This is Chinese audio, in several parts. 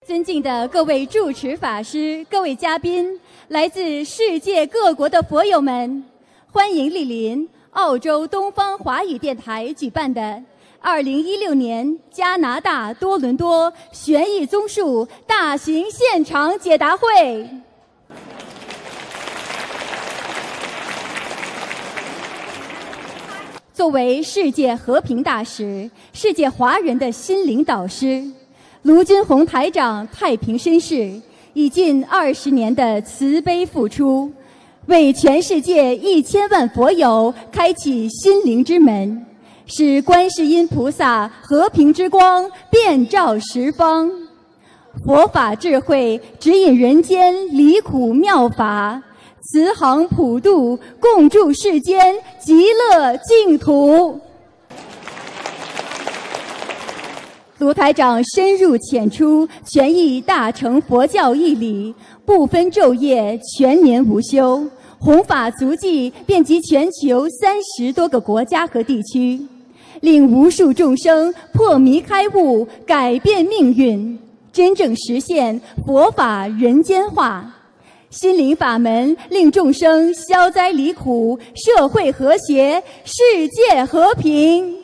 尊敬的各位主持法师、各位嘉宾，来自世界各国的佛友们，欢迎莅临澳洲东方华语电台举办的2016年加拿大多伦多悬疑综述大型现场解答会。作为世界和平大使、世界华人的心灵导师，卢军宏台长太平绅士以近20年的慈悲付出，为全世界1000万佛友开启心灵之门，使观世音菩萨和平之光遍照十方。佛法智慧指引人间离苦妙法，慈航普渡，共筑世间极乐净土。卢台长深入浅出，全译大乘佛教义理，不分昼夜，全年无休，弘法足迹遍及全球30多个国家和地区，令无数众生破迷开悟，改变命运，真正实现佛法人间化。心灵法门令众生消灾离苦，社会和谐，世界和平。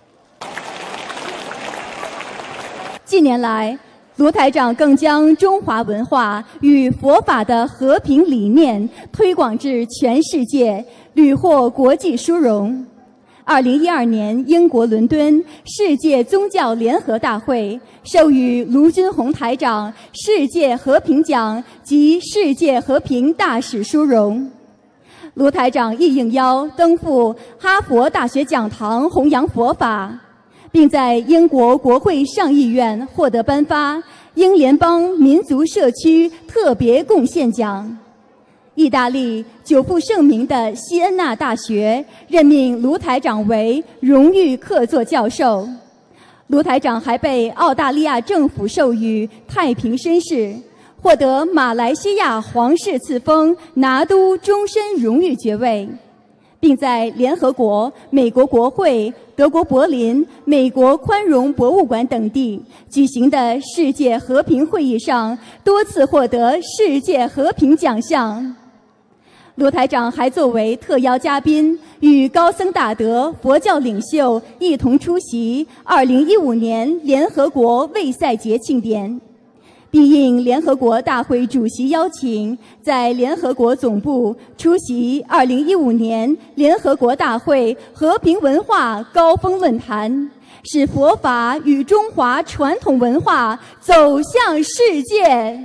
近年来，卢台长更将中华文化与佛法的和平理念推广至全世界，屡获国际殊荣。2012年，英国伦敦世界宗教联合大会授予卢军宏台长世界和平奖及世界和平大使殊荣。卢台长亦应邀登赴哈佛大学讲堂弘扬佛法，并在英国国会上议院获得颁发英联邦民族社区特别贡献奖。意大利久负盛名的锡恩纳大学任命卢台长为荣誉客座教授。卢台长还被澳大利亚政府授予太平绅士，获得马来西亚皇室赐封拿督终身荣誉爵位，并在联合国、美国国会、德国柏林、美国宽容博物馆等地举行的世界和平会议上多次获得世界和平奖项。卢台长还作为特邀嘉宾，与高僧大德、佛教领袖一同出席2015年联合国卫赛节庆典，并应联合国大会主席邀请，在联合国总部出席2015年联合国大会和平文化高峰论坛，使佛法与中华传统文化走向世界。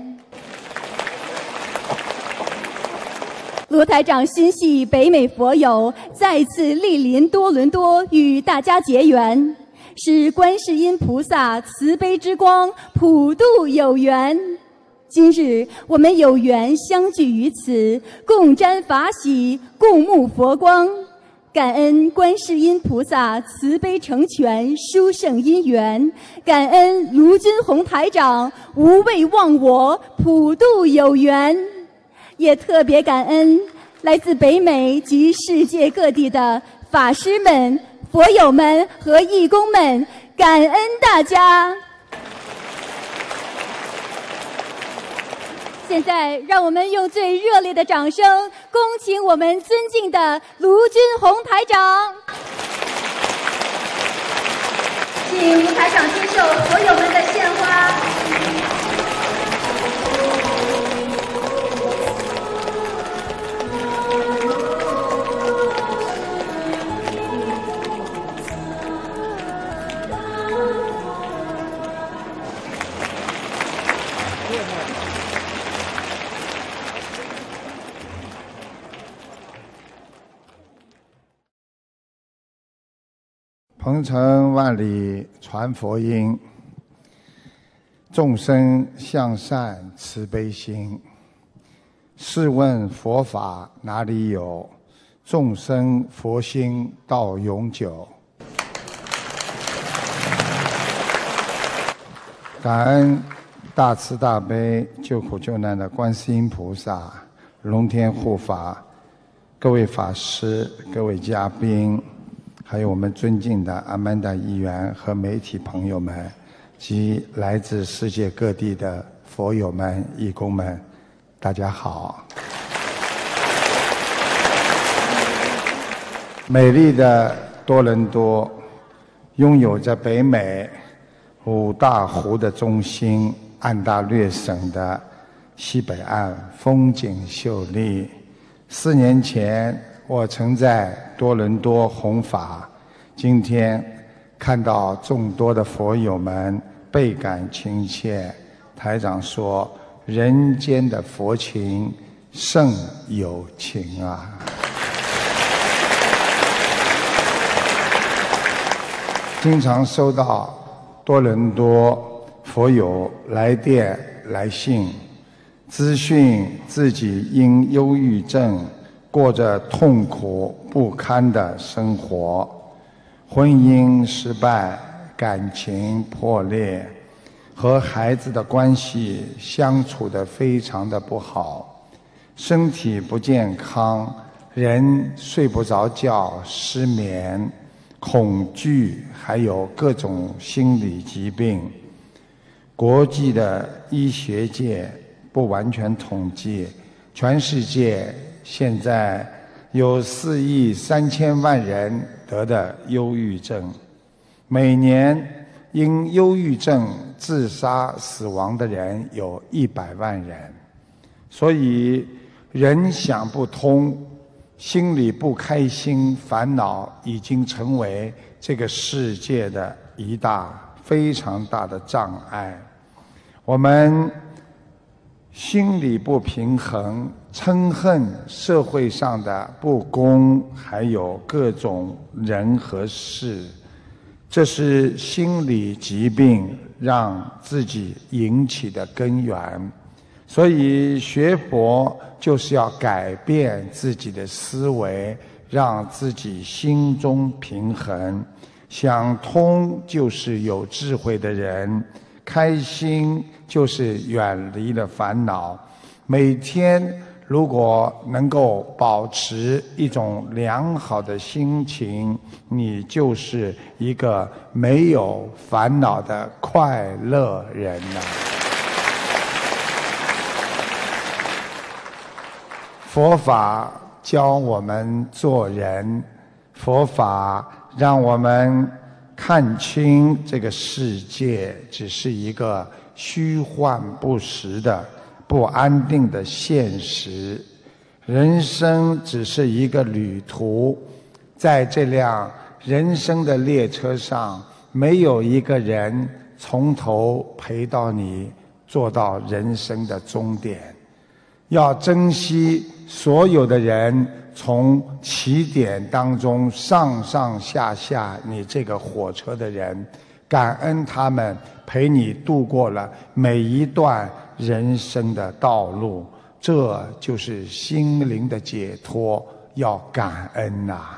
卢台长心系北美佛友，再次莅临多伦多与大家结缘，使观世音菩萨慈悲之光普渡有缘。今日我们有缘相聚于此，共沾法喜，共沐佛光，感恩观世音菩萨慈悲成全殊胜因缘，感恩卢军宏台长无畏忘我，普渡有缘。也特别感恩来自北美及世界各地的法师们、佛友们和义工们，感恩大家。现在让我们用最热烈的掌声恭请我们尊敬的卢军宏台长。请卢台长接受佛友们的献花。 鹏程万里传佛音，众生向善慈悲心。试问佛法哪里有？众生佛心到永久。感恩大慈大悲救苦救难的观世音菩萨、龙天护法、各位法师、各位嘉宾，还有我们尊敬的阿曼达议员和媒体朋友们， 及来自世界各地的佛友们、义工们，大家好。美丽的多伦多拥有着北美五大湖的中心，安大略省的西北岸风景秀丽。4年前我曾在多伦多弘法，今天看到众多的佛友们倍感亲切。台长说，人间的佛情胜有情啊。经常收到多伦多佛友来电来信，资讯自己因忧郁症过着痛苦不堪的生活，婚姻失败，感情破裂，和孩子的关系相处得非常的不好，身体不健康，人睡不着觉，失眠，恐惧，还有各种心理疾病。国际的医学界不完全统计，全世界现在有4亿3千万人得的忧郁症，每年因忧郁症自杀死亡的人有100万人。所以人想不通，心里不开心，烦恼已经成为这个世界的一大非常大的障碍。我们心里不平衡，嗔恨社会上的不公，还有各种人和事，这是心理疾病让自己引起的根源。所以学佛就是要改变自己的思维，让自己心中平衡。想通就是有智慧的人，开心就是远离了烦恼。每天如果能够保持一种良好的心情，你就是一个没有烦恼的快乐人呐。佛法教我们做人，佛法让我们看清这个世界只是一个虚幻不实的不安定的现实，人生只是一个旅途，在这辆人生的列车上，没有一个人从头陪到你坐到人生的终点。要珍惜所有的人从起点当中上上下下你这个火车的人，感恩他们陪你度过了每一段人生的道路，这就是心灵的解脱，要感恩呐。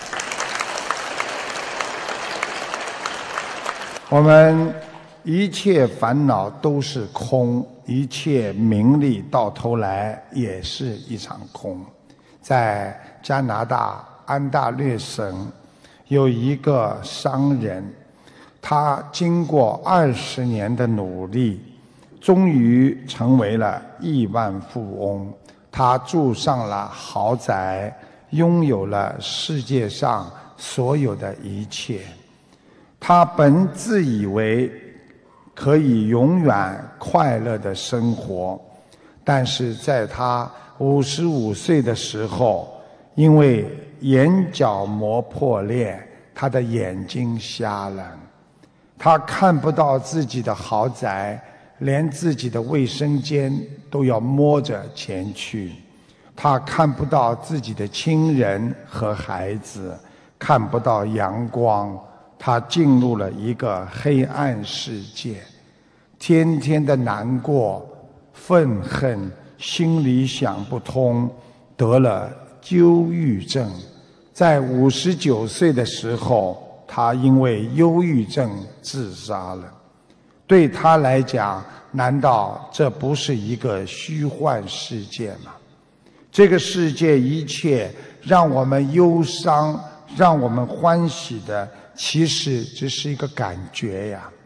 我们一切烦恼都是空，一切名利到头来也是一场空。在加拿大安大略省有一个商人，他经过20年的努力，终于成为了亿万富翁。他住上了豪宅，拥有了世界上所有的一切。他本自以为可以永远快乐的生活，但是在他55岁的时候，因为眼角膜破裂，他的眼睛瞎了，他看不到自己的豪宅，连自己的卫生间都要摸着前去，他看不到自己的亲人和孩子，看不到阳光，他进入了一个黑暗世界，天天的难过、愤恨，心里想不通，得了忧郁症。在59岁的时候，他因为忧郁症自杀了。对他来讲，难道这不是一个虚幻世界吗？这个世界一切让我们忧伤、让我们欢喜的，其实只是一个感觉呀。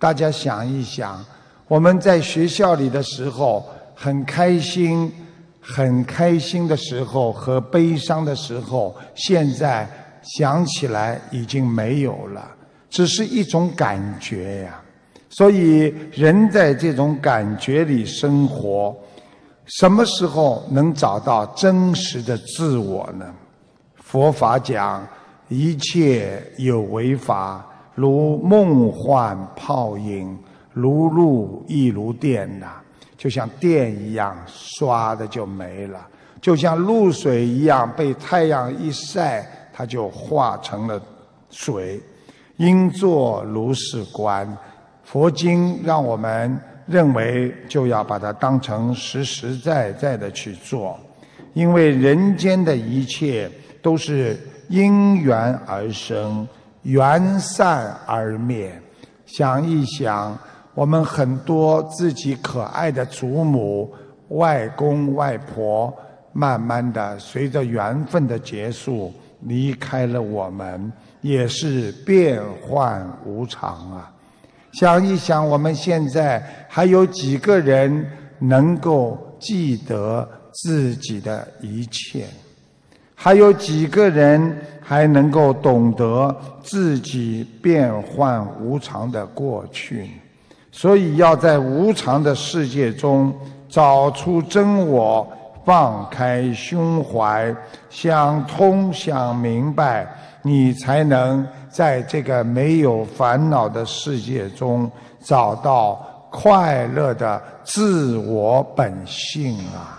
大家想一想，我们在学校里的时候很开心，很开心的时候和悲伤的时候，现在想起来已经没有了，只是一种感觉呀。所以人在这种感觉里生活，什么时候能找到真实的自我呢？佛法讲一切有为法，如梦幻泡影，如露亦如电呐，就像电一样，刷的就没了；就像露水一样，被太阳一晒，它就化成了水。应作如是观，佛经让我们认为就要把它当成实实在在的去做，因为人间的一切都是因缘而生，缘散而灭。想一想，我们很多自己可爱的祖母、外公、外婆，慢慢的随着缘分的结束离开了我们，也是变幻无常啊。想一想，我们现在还有几个人能够记得自己的一切？还有几个人还能够懂得自己变幻无常的过去？所以要在无常的世界中找出真我，放开胸怀，想通想明白，你才能在这个没有烦恼的世界中找到快乐的自我本性啊！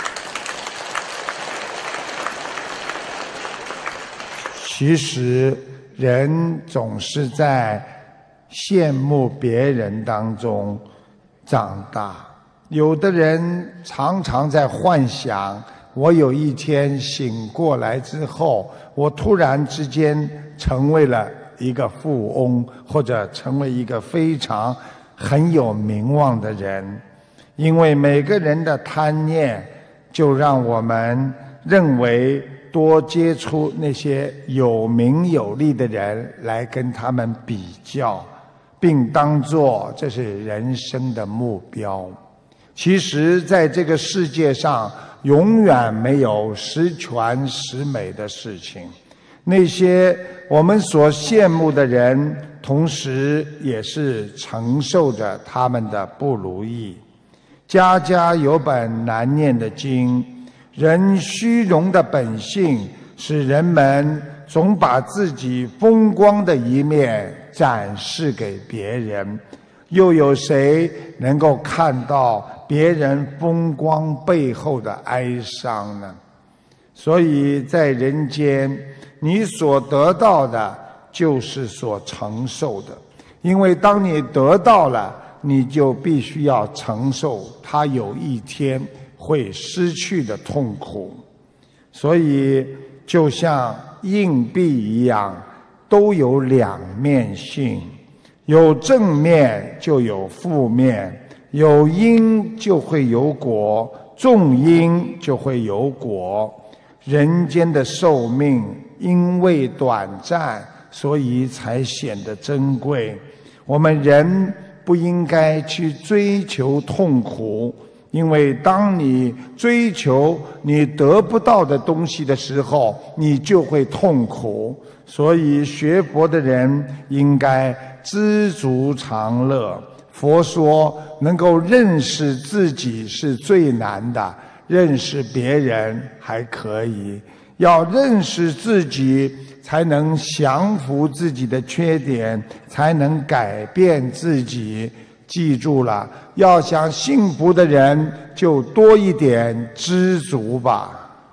其实人总是在羡慕别人当中长大，有的人常常在幻想，我有一天醒过来之后，我突然之间成为了一个富翁，或者成为一个非常很有名望的人。因为每个人的贪念，就让我们认为多接触那些有名有利的人来跟他们比较，并当作这是人生的目标。其实在这个世界上永远没有十全十美的事情，那些我们所羡慕的人，同时也是承受着他们的不如意。家家有本难念的经，人虚荣的本性使人们总把自己风光的一面展示给别人，又有谁能够看到别人风光背后的哀伤呢？所以在人间，你所得到的就是所承受的，因为当你得到了，你就必须要承受它有一天会失去的痛苦。所以就像硬币一样，都有两面性，有正面就有负面，有因就会有果，种因就会有果。人间的寿命因为短暂，所以才显得珍贵。我们人不应该去追求痛苦，因为当你追求你得不到的东西的时候，你就会痛苦。所以学佛的人应该知足常乐。佛说，能够认识自己是最难的，认识别人还可以，要认识自己，才能降服自己的缺点，才能改变自己。记住了，要想幸福的人，就多一点知足吧。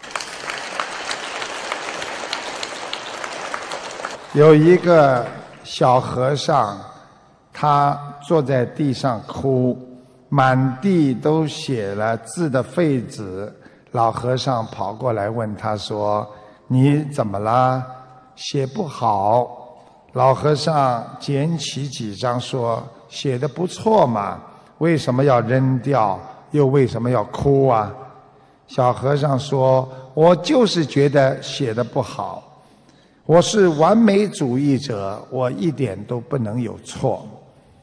有一个小和尚，他坐在地上哭，满地都写了字的废纸。老和尚跑过来问他说：“你怎么了？写不好。”老和尚捡起几张说：“写得不错嘛，为什么要扔掉？又为什么要哭啊？”小和尚说：“我就是觉得写得不好。我是完美主义者，我一点都不能有错。”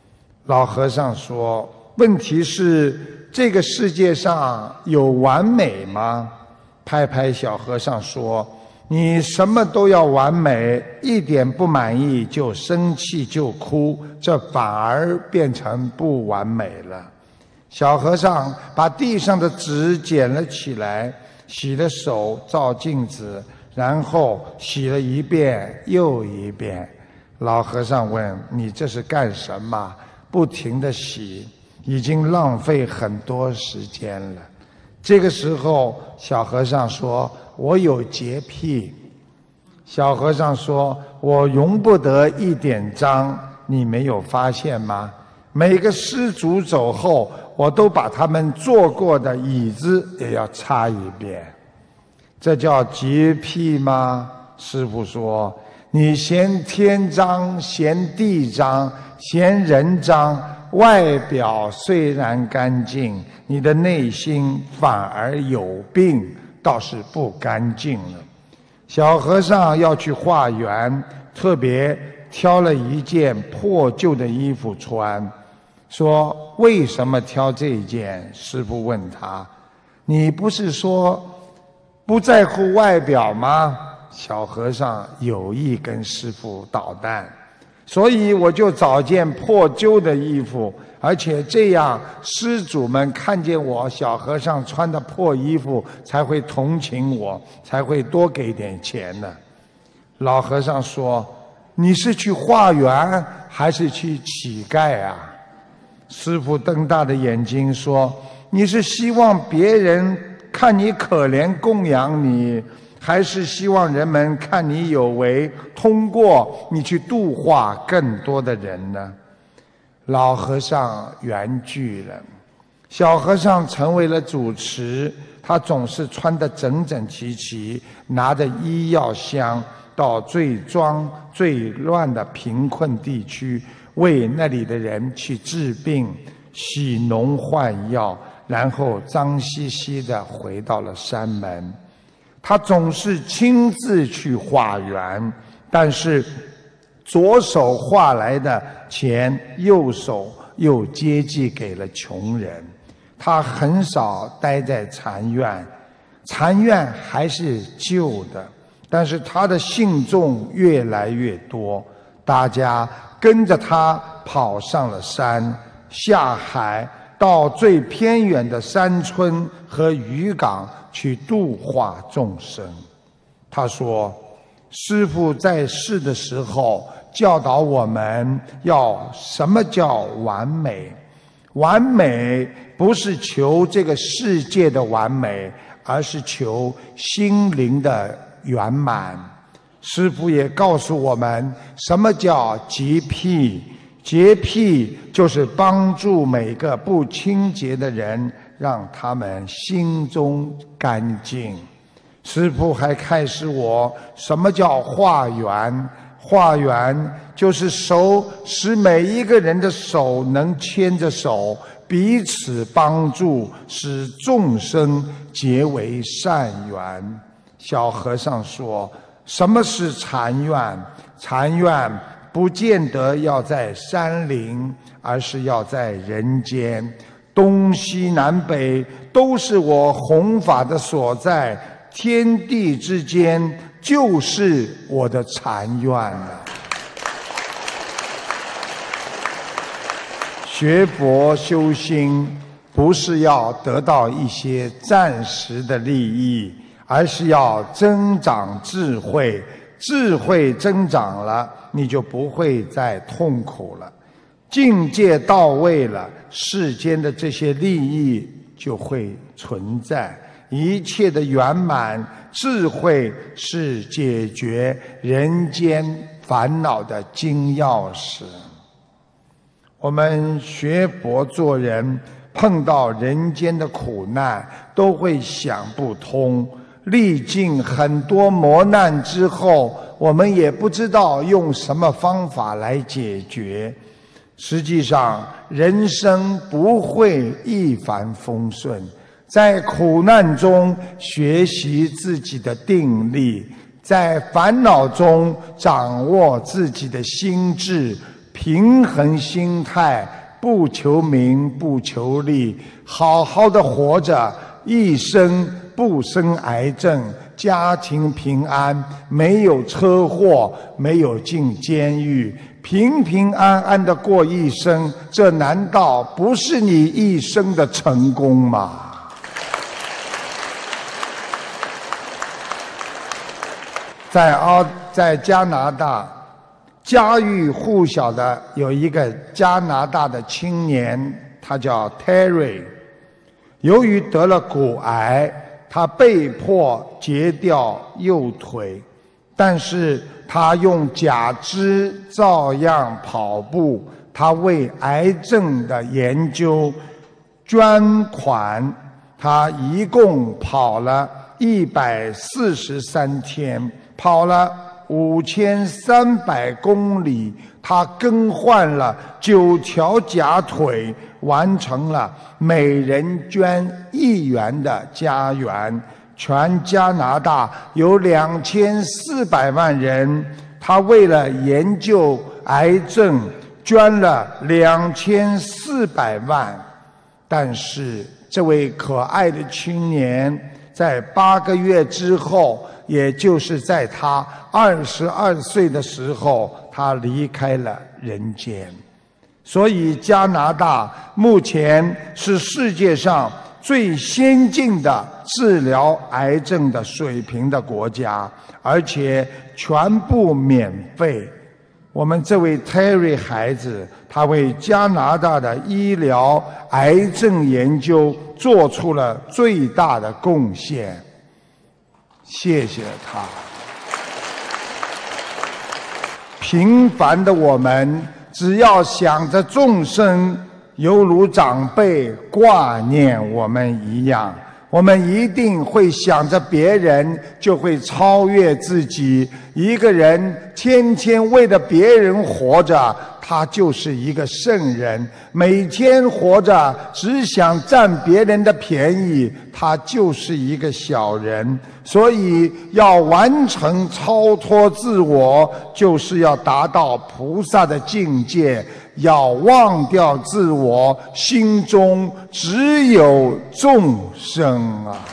老和尚说，问题是这个世界上有完美吗？拍拍小和尚说，你什么都要完美，一点不满意就生气就哭，这反而变成不完美了。小和尚把地上的纸捡了起来，洗了手，照镜子，然后洗了一遍又一遍。老和尚问，你这是干什么？不停地洗，已经浪费很多时间了。这个时候小和尚说，我有洁癖。小和尚说，我容不得一点脏，你没有发现吗？每个施主走后，我都把他们坐过的椅子也要擦一遍。这叫洁癖吗？师父说，你嫌天脏，嫌地脏，嫌人脏，外表虽然干净，你的内心反而有病，倒是不干净了。小和尚要去化缘，特别挑了一件破旧的衣服穿，说为什么挑这件？师父问他，你不是说不在乎外表吗？小和尚有意跟师父捣蛋，所以我就找件破旧的衣服，而且这样施主们看见我小和尚穿的破衣服，才会同情我，才会多给点钱呢。老和尚说，你是去化缘还是去乞丐啊？师父瞪大的眼睛说，你是希望别人看你可怜供养你，还是希望人们看你有为，通过你去度化更多的人呢？老和尚圆寂了，小和尚成为了主持，他总是穿得整整齐齐，拿着医药箱到最脏最乱的贫困地区，为那里的人去治病，洗脓换药，然后脏兮兮地回到了山门。他总是亲自去化缘，但是左手化来的钱，右手又接济给了穷人。他很少待在禅院，禅院还是旧的，但是他的信众越来越多，大家跟着他跑上了山，下海，到最偏远的山村和渔港去度化众生。他说，师父在世的时候教导我们要什么叫完美。完美不是求这个世界的完美，而是求心灵的圆满。师父也告诉我们什么叫洁癖。洁癖就是帮助每个不清洁的人，让他们心中干净。师父还开示我什么叫化缘。化缘就是手，使每一个人的手能牵着手，彼此帮助，使众生结为善缘。小和尚说，什么是禅院？禅院不见得要在山林，而是要在人间。东西南北都是我弘法的所在，天地之间就是我的禅院了。学佛修心不是要得到一些暂时的利益，而是要增长智慧。智慧增长了，你就不会再痛苦了。境界到位了，世间的这些利益就会存在。一切的圆满，智慧是解决人间烦恼的金钥匙。我们学佛做人，碰到人间的苦难，都会想不通。历尽很多磨难之后，我们也不知道用什么方法来解决。实际上，人生不会一帆风顺，在苦难中学习自己的定力，在烦恼中掌握自己的心智，平衡心态， 不求名，不求利，好好的活着，一生不生癌症，家庭平安，没有车祸，没有进监狱，平平安安的过一生，这难道不是你一生的成功吗？在加拿大，家喻户晓的有一个加拿大的青年，他叫 Terry， 由于得了骨癌，他被迫截掉右腿，但是他用假肢照样跑步。他为癌症的研究捐款，他一共跑了143天，跑了5300公里，他更换了9条假腿，完成了每人捐1元的家园。全加拿大有2400万人，他为了研究癌症捐了2400万。但是这位可爱的青年在8个月之后，也就是在他22岁的时候，他离开了人间。所以加拿大目前是世界上最先进的治疗癌症的水平的国家，而且全部免费。我们这位 Terry 孩子，他为加拿大的医疗癌症研究做出了最大的贡献。谢谢他。平凡的我们，只要想着众生，犹如长辈挂念我们一样，我们一定会想着别人，就会超越自己。一个人天天为了别人活着，他就是一个圣人；每天活着只想占别人的便宜，他就是一个小人。所以要完成超脱自我，就是要达到菩萨的境界，要忘掉自我，心中只有众生啊。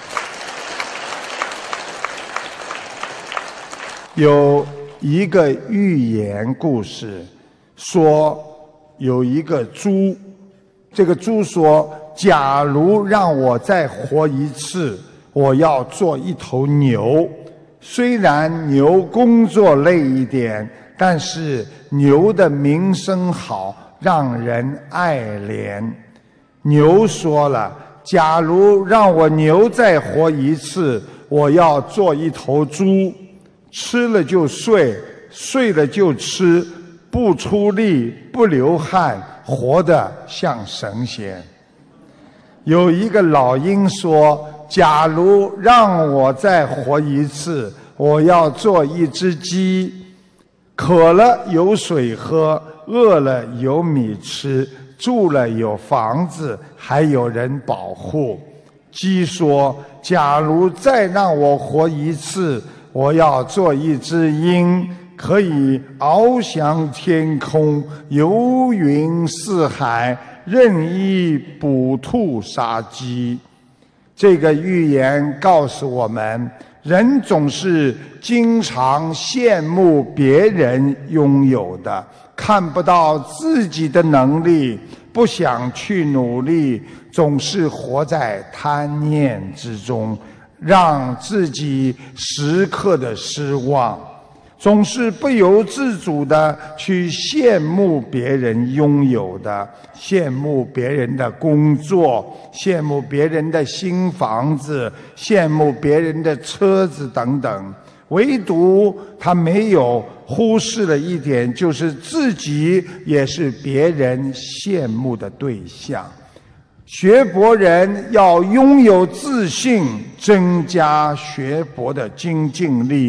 有一个寓言故事说，有一个猪，这个猪说，假如让我再活一次，我要做一头牛。虽然牛工作累一点，但是牛的名声好，让人爱怜。牛说了，假如让我牛再活一次，我要做一头猪。吃了就睡，睡了就吃，不出力，不流汗，活得像神仙。有一个老鹰说，假如让我再活一次，我要做一只鸡。渴了有水喝，饿了有米吃，住了有房子，还有人保护。鸡说，假如再让我活一次，我要做一只鹰，可以翱翔天空，游云四海，任意捕兔杀鸡。这个寓言告诉我们，人总是经常羡慕别人拥有的，看不到自己的能力，不想去努力，总是活在贪念之中，让自己时刻的失望，总是不由自主的去羡慕别人拥有的，羡慕别人的工作，羡慕别人的新房子，羡慕别人的车子等等。唯独他没有忽视了一点，就是自己也是别人羡慕的对象。学佛人要拥有自信，增加学佛的精进力，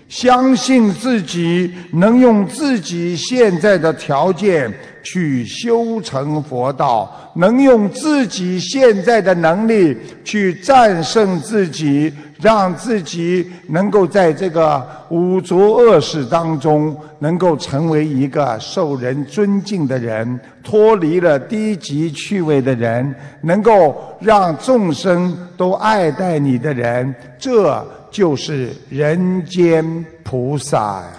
相信自己能用自己现在的条件去修成佛道，能用自己现在的能力去战胜自己，让自己能够在这个五浊恶世当中能够成为一个受人尊敬的人，脱离了低级趣味的人，能够让众生都爱戴你的人，这就是人间菩萨呀！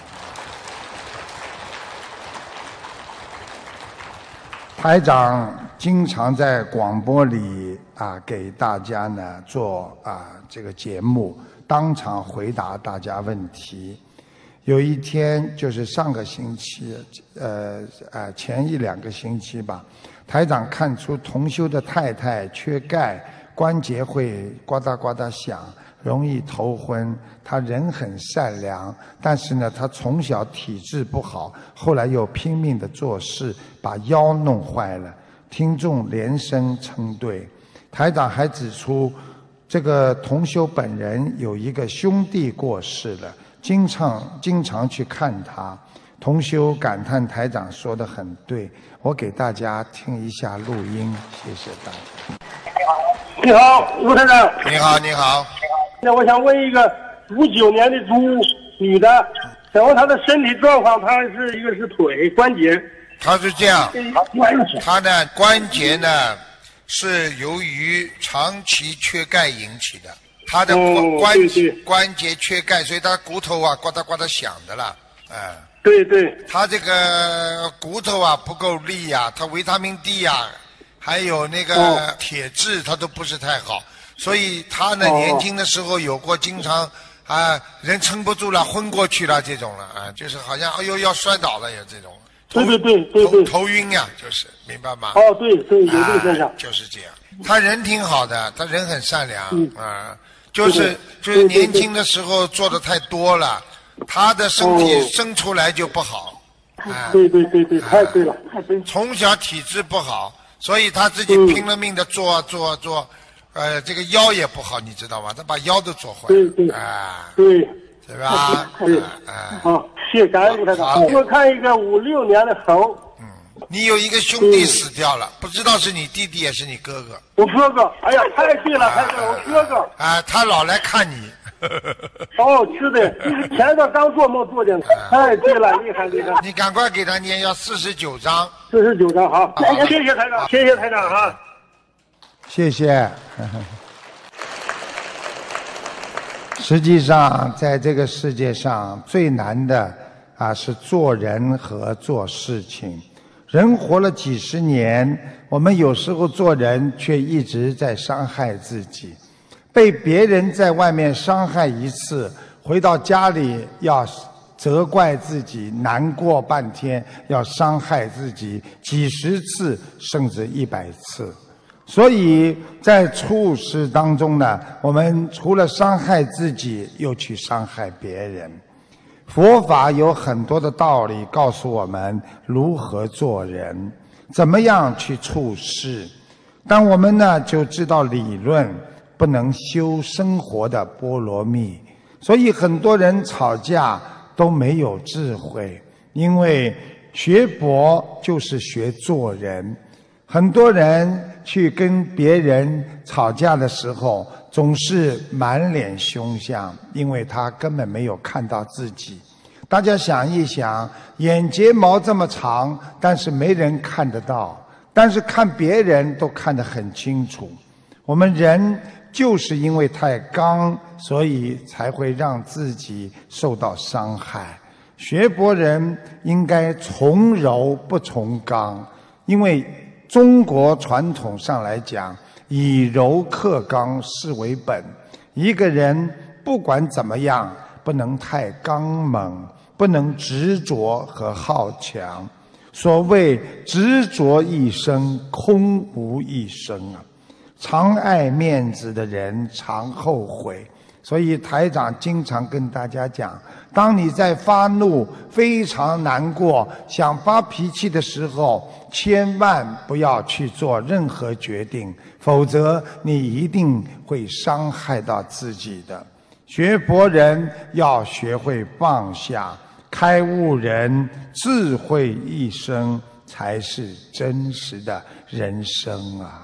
台长经常在广播里给大家呢做这个节目，当场回答大家问题。有一天就是上个星期，前一两个星期吧，台长看出同修的太太缺钙，关节会呱嗒呱嗒响，容易头昏。他人很善良，但是呢，他从小体质不好，后来又拼命的做事，把腰弄坏了。听众连声称对。台长还指出，这个同修本人有一个兄弟过世了，经常去看他。同修感叹台长说得很对，我给大家听一下录音，谢谢大家。 你好，卢台长。 你好，你好。 那我想问一个59年的猪女的，然后她的身体状况，她是一个是腿关节。 她是这样，她的关节呢是由于长期缺钙引起的，她的关节缺钙，所以她骨头呱嗒呱嗒响的了， 对对。 她这个骨头不够力她维他命 D 还有那个铁质它都不是太好，所以她呢年轻的时候有过经常人撑不住了昏过去了这种了就是好像要摔倒了有这种。 对， 头晕就是明白吗？ 对，有这个现象。 就是这样。他人挺好的，他人很善良就是年轻的时候做的太多了，他的身体生出来就不好。 对，太对了，太对。 从小体质不好，所以他自己拼了命的做，这个腰也不好，你知道吗？他把腰都做坏了。对。对吧？ 好，谢谢感恩卢台长。我看一个56年的猴。 你有一个兄弟死掉了，不知道是你弟弟也是你哥哥。 我哥哥，哎呀，太对了，我哥哥。 他老来看你。 是的，前段刚做梦做见他。太对了，厉害。 你赶快给他念，要49章。 49章，好，谢谢台长，谢谢台长谢谢。实际上，在这个世界上最难的是做人和做事情。人活了几十年，我们有时候做人却一直在伤害自己。被别人在外面伤害一次，回到家里要责怪自己，难过半天，要伤害自己几十次甚至100次。所以在处事当中呢，我们除了伤害自己，又去伤害别人。佛法有很多的道理告诉我们如何做人，怎么样去处事。但我们呢就知道理论，不能修生活的波罗蜜。所以很多人吵架都没有智慧，因为学佛就是学做人。很多人去跟别人吵架的时候，总是满脸凶相，因为他根本没有看到自己。大家想一想，眼睫毛这么长，但是没人看得到，但是看别人都看得很清楚。我们人就是因为太刚，所以才会让自己受到伤害。学佛人应该从柔不从刚，因为中国传统上来讲，以柔克刚是为本。一个人不管怎么样，不能太刚猛，不能执着和好强。所谓执着一生，空无一生常爱面子的人常后悔。所以台长经常跟大家讲，当你在发怒、非常难过、想发脾气的时候，千万不要去做任何决定，否则你一定会伤害到自己的。 学佛人要学会放下，开悟人智慧一生，才是真实的人生啊！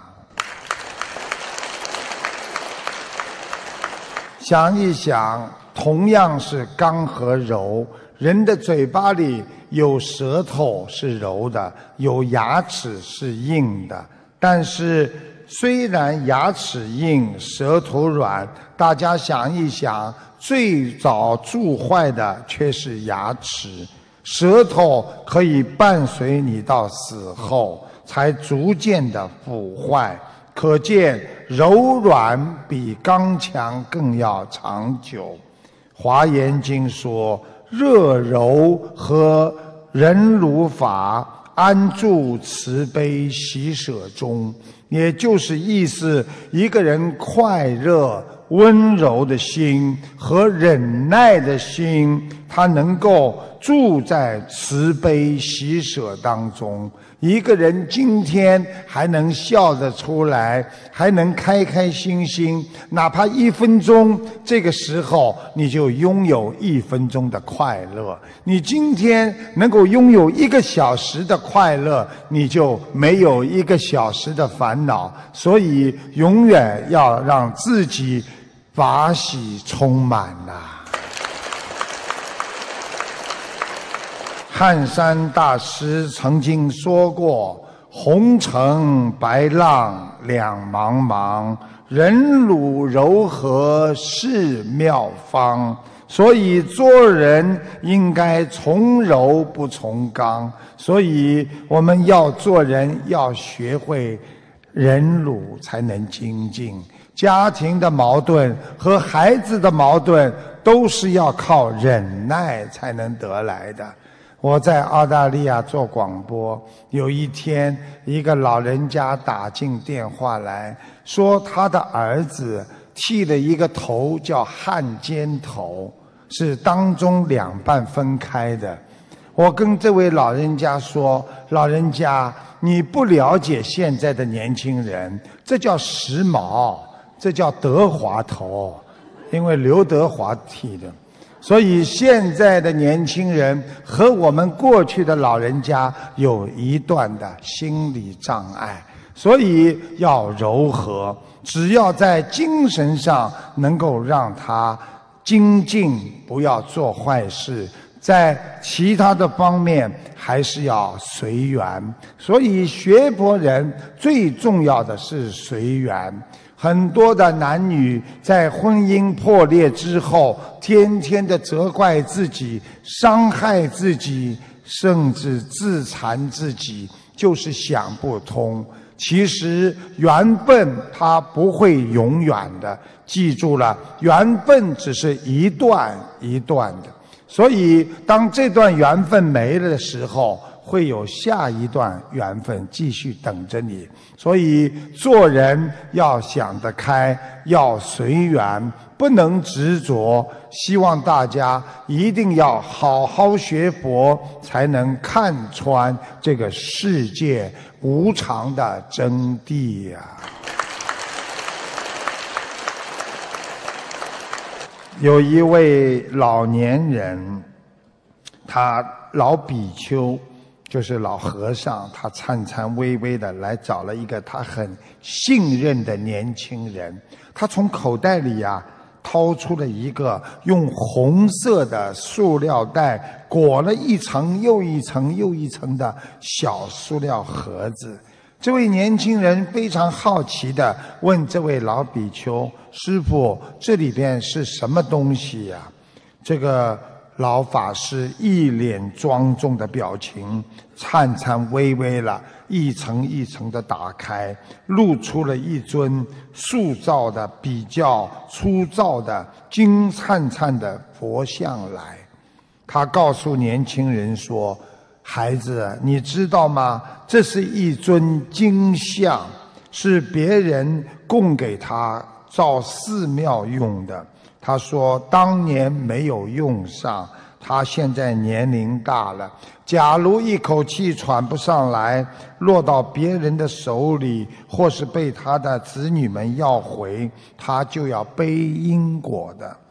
想一想，同样是刚和柔，人的嘴巴里有舌头是柔的，有牙齿是硬的，但是虽然牙齿硬，舌头软，大家想一想，最早蛀坏的却是牙齿，舌头可以伴随你到死后，才逐渐的腐坏。可见柔软比刚强更要长久。华严经说，热柔和忍辱法，安住慈悲喜舍中，也就是意思，一个人快乐温柔的心和忍耐的心，他能够住在慈悲喜舍当中。一个人今天还能笑得出来，还能开开心心，哪怕1分钟，这个时候你就拥有1分钟的快乐。你今天能够拥有1个小时的快乐，你就没有1个小时的烦恼。所以永远要让自己法喜充满啊。汉山大师曾经说过，红尘白浪两茫茫，忍辱柔和是妙方。所以做人应该从柔不从刚，所以我们要做人要学会忍辱才能精进。家庭的矛盾和孩子的矛盾都是要靠忍耐才能得来的。我在澳大利亚做广播，有一天一个老人家打进电话来说，他的儿子剃了一个头叫汉奸头，是当中2半分开的。我跟这位老人家说，老人家，你不了解现在的年轻人，这叫时髦，这叫德华头，因为刘德华剃的。所以现在的年轻人和我们过去的老人家有一段的心理障碍，所以要柔和，只要在精神上能够让他精进，不要做坏事，在其他的方面还是要随缘。所以学佛人最重要的是随缘。很多的男女在婚姻破裂之后，天天的责怪自己，伤害自己，甚至自残自己，就是想不通。其实缘分它不会永远的，记住了，缘分只是一段一段的。所以当这段缘分没了的时候，会有下一段缘分继续等着你。所以做人要想得开，要随缘，不能执着。希望大家一定要好好学佛，才能看穿这个世界无常的真谛呀。有一位老年人，他老比丘，就是老和尚，他颤颤巍巍的来找了一个他很信任的年轻人。他从口袋里掏出了一个用红色的塑料袋裹了一层又一层又一层的小塑料盒子。这位年轻人非常好奇地问这位老比丘：“师父，这里边是什么东西呀？”这个老法师一脸庄重的表情，颤颤巍巍了，一层一层的打开，露出了一尊塑造的比较粗糙的金灿灿的佛像来。他告诉年轻人说：“孩子，你知道吗？这是一尊金像，是别人供给他造寺庙用的。他说当年没有用上，他现在年龄大了，假如一口气喘不上来，落到别人的手里，或是被他的子女们要回，他就要背因果的。”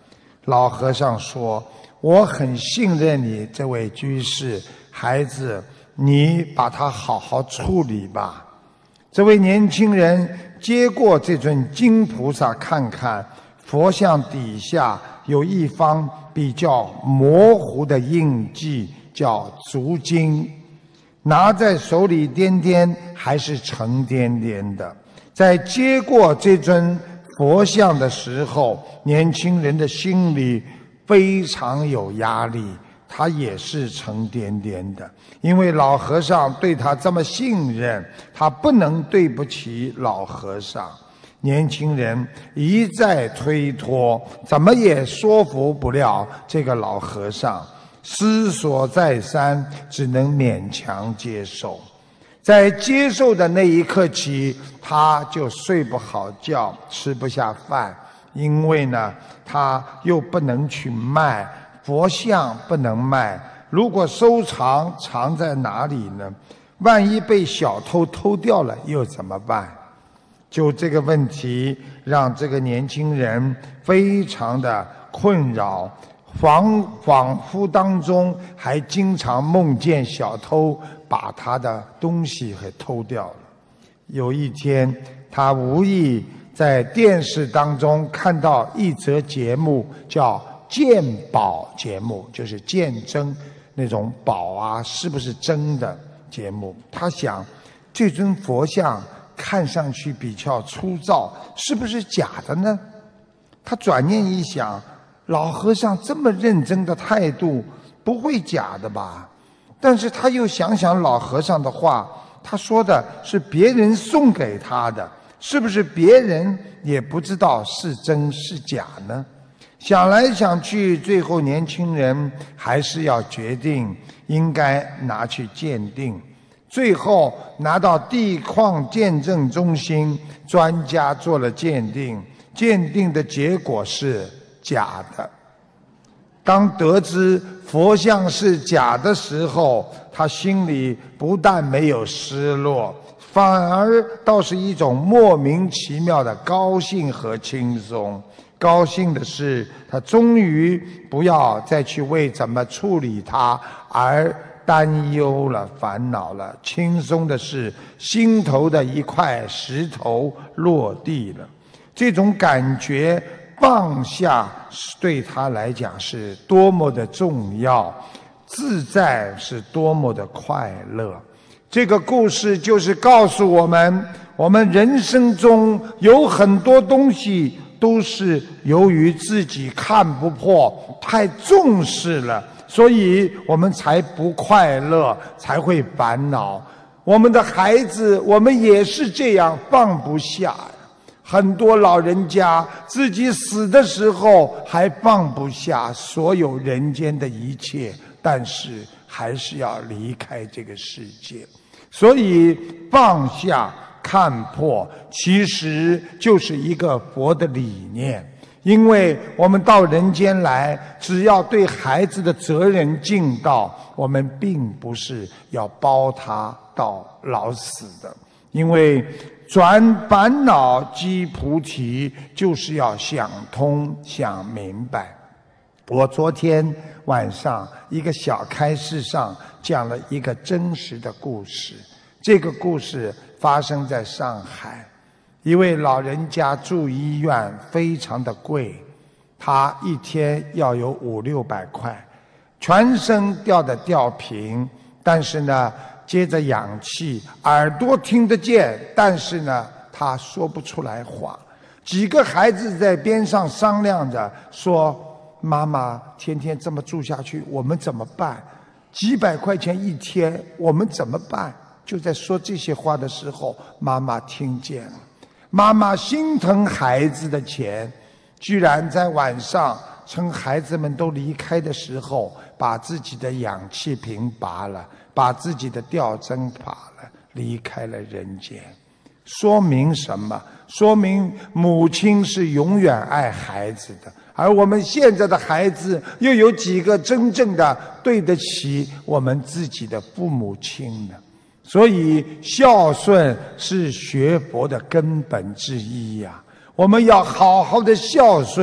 老和尚说：“我很信任你这位居士，孩子，你把他好好处理吧。”这位年轻人接过这尊金菩萨看看，佛像底下有一方比较模糊的印记，叫足经，拿在手里掂掂，还是沉甸甸的。在接过这尊佛像的时候，年轻人的心里非常有压力，他也是沉甸甸的，因为老和尚对他这么信任，他不能对不起老和尚。年轻人一再推脱，怎么也说服不了这个老和尚，思索再三，只能勉强接受。在接受的那一刻起，他就睡不好觉，吃不下饭，因为呢，他又不能去卖佛像，不能卖，如果收藏，藏在哪里呢？万一被小偷偷掉了又怎么办？就这个问题让这个年轻人非常的困扰，恍惚当中还经常梦见小偷把他的东西给偷掉了。有一天，他无意在电视当中看到一则节目，叫鉴宝节目，就是鉴真那种宝啊是不是真的节目。他想，这尊佛像看上去比较粗糙，是不是假的呢？他转念一想，老和尚这么认真的态度，不会假的吧？但是他又想想老和尚的话，他说的是别人送给他的，是不是别人也不知道是真是假呢？想来想去，最后年轻人还是要决定应该拿去鉴定。最后拿到地矿鉴证中心，专家做了鉴定，鉴定的结果是假的。当得知佛像是假的时候，他心里不但没有失落，反而倒是一种莫名其妙的高兴和轻松。高兴的是，他终于不要再去为怎么处理它而担忧了、烦恼了。轻松的是，心头的一块石头落地了。这种感觉放下对他来讲是多么的重要，自在是多么的快乐。这个故事就是告诉我们，我们人生中有很多东西都是由于自己看不破，太重视了，所以我们才不快乐，才会烦恼。我们的孩子，我们也是这样，放不下。很多老人家自己死的时候还放不下所有人间的一切，但是还是要离开这个世界。所以放下看破其实就是一个佛的理念。因为我们到人间来，只要对孩子的责任尽到，我们并不是要包他到老死的。因为转烦恼积菩提，就是要想通想明白。我昨天晚上一个小开示上讲了一个真实的故事，这个故事发生在上海。一位老人家住医院非常的贵，他一天要有500-600块，全身吊瓶，但是呢接着氧气，耳朵听得见，但是呢他说不出来话。几个孩子在边上商量着说，妈妈天天这么住下去我们怎么办？几百块钱一天我们怎么办？就在说这些话的时候，妈妈听见了。妈妈心疼孩子的钱，居然在晚上趁孩子们都离开的时候，把自己的氧气瓶拔了，把自己的吊针拔了，离开了人间。说明什么？说明母亲是永远爱孩子的，而我们现在的孩子又有几个真正的对得起我们自己的父母亲呢？所以孝顺是学佛的根本之一呀。我们要好好的孝顺，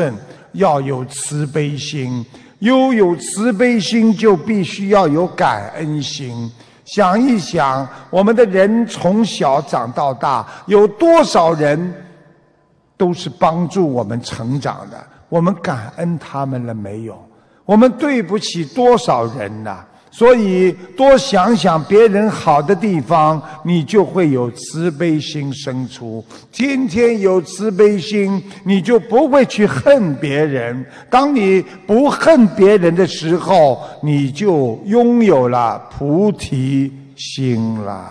要有慈悲心，有慈悲心就必须要有感恩心。想一想，我们的人从小长到大，有多少人都是帮助我们成长的，我们感恩他们了没有？我们对不起多少人呐？所以多想想别人好的地方，你就会有慈悲心生出。天天有慈悲心，你就不会去恨别人。当你不恨别人的时候，你就拥有了菩提心了。